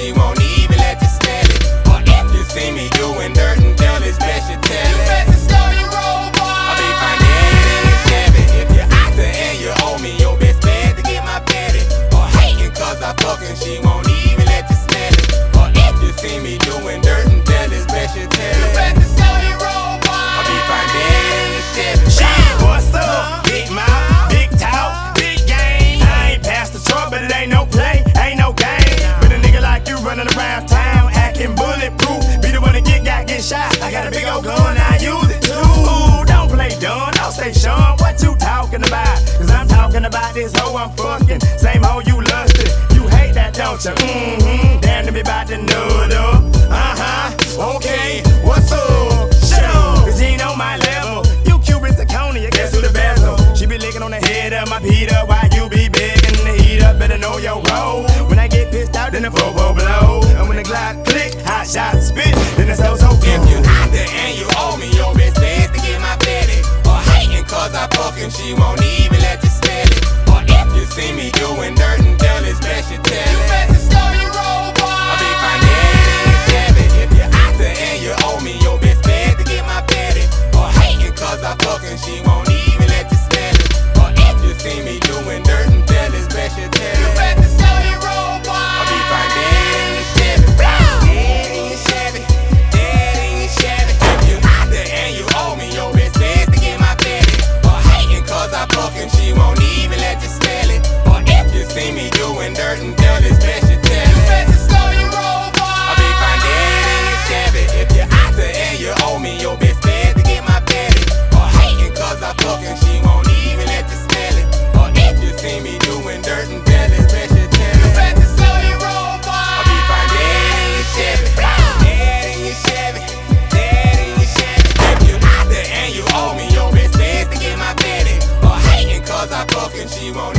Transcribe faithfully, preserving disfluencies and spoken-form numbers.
she won't even let you smell it. Or if you see me doing dirt and tell it's best you tell it. You better slow your roll, boy. I'll be financing and Chevy. If you're out there and you owe me your best bet to get my petty. Or hating cause I fucking, she won't even let you smell it. Or if you see me doing dirt and tell it's best you tell it. You better slow your roll, boy. I'll be financing and Chevy. Shit, what's up? Big mouth, big talk, big game. I ain't past the truck, but it ain't no play, ain't no game. With a nigga like you running around town, acting bulletproof. Be the one to get got, get shot. I got a big old gun, I use it too. Ooh, don't play dumb, don't say Sean. What you talking about? Cause I'm talking about this hoe I'm fucking. Same hoe you lusted. You hate that, don't you? Mm-hmm. Damn to be about to nut up. Uh-huh. Okay, what's up? Shut up. Cause you ain't on my level. You Cubans and Coney, I guess who the bezel. She be licking on the head of my Peter while you be begging the heat up. Better know your role. When I get pissed out, then the Volvo blow. And when the Glock click, hot shot spit, then the so so If you out there and you owe me your best bet to get my petty. Or hating cause I fucking, she won't even let you smell it. Or if you see me doing dirt and tell it's best you tell it. You better slow your roll, boy. I'll be financing and Chevy. If you're out there and you owe me your best bet to get my petty. Or hating cause I fucking, she won't even let you smell it. Or if you see me doing dirt and tell it's best you tell it. You better slow your roll, boy. I'll be financing and Chevy. Dead in your Chevy, dead in your Chevy. If you out there and you owe me your best bet to get my petty. Or hating cause I fucking, she won't even let you smell it. Or if you see me doing dirt and tell it's best you tell it. You better slow your roll, boy. I'll be financing and Chevy. If you're out there and you owe me your best bet to get my petty. Or hating cause I fucking, she won't even let you smell it. Or if you see me doing dirt and tell it's best you tell it. You better slow your roll, boy. I'll be financing and Chevy. Dead in your Chevy, dead in your Chevy. If you out there and you owe me your best bet to get my petty. Or hating cause I fucking, she won't